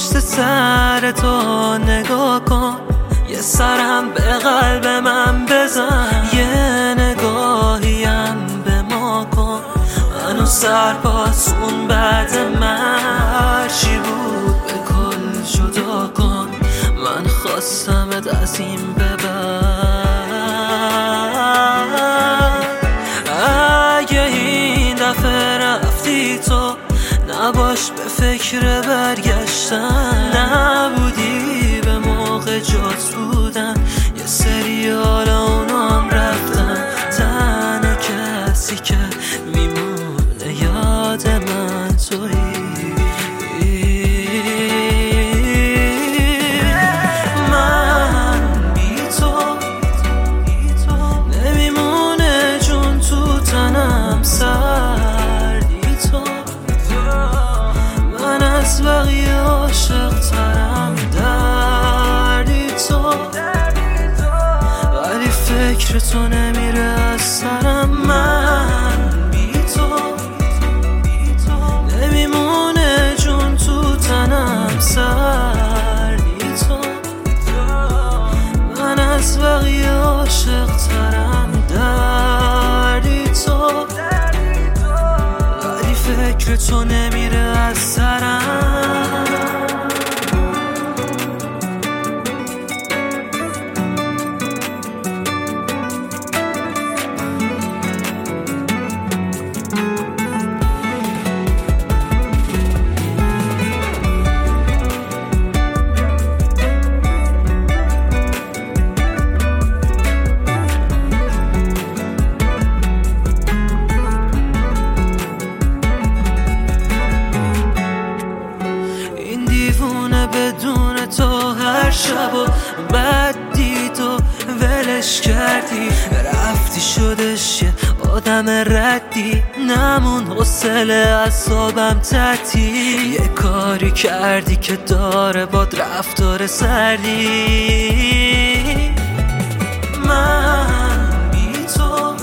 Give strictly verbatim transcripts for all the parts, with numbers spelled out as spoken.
پشت سر تو نگاه کن، یه سرم به قلب من بزن، یه نگاهیم به ما کن. منو سرپاسون بعد من هرچی بود به کل جدا کن. من خواستمت از این به بعد، اگه این دفعه رفتی تو نباش به فکر برگشتن. نبودی به موقع جات بودن، یه سری حالا اونا هم رفتن. تنها کسی که میمونه یاد من تویی. من بی تو نمیمونه جون تو تنم، سردی تو. من از بقیه عاشق ترم، دردی تو. ولی فکر تو نمیره از سرم. من بی تو نمیمونه جون تو تنم، سردی تو. من از بقیه عاشق ترم، دردی تو. ولی فکر تو نمیره از سرم. بدون تو هر شب و بعد دید و ولش کردی، رفتی شدش یه آدم ردی. نمون حوصله اعصابم ترتی، یه کاری کردی که داره باد رفتار سردی. من بی تو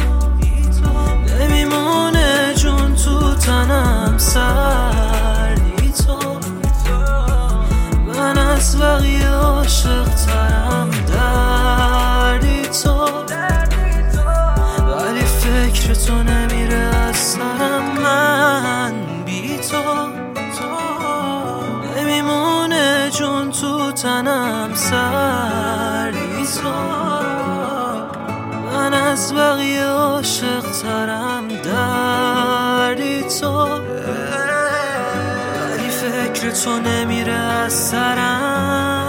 نمیمونه جون تو تنم، سردی تو. من از بقیه عاشق ترم، دردی تو. ولی فکر تو نمیره از سرم. من بی تو نمیمونه جون تو تنم، سردی تو. من از بقیه عاشق ترم، دردی تو. فکر تو نمیره از سرم.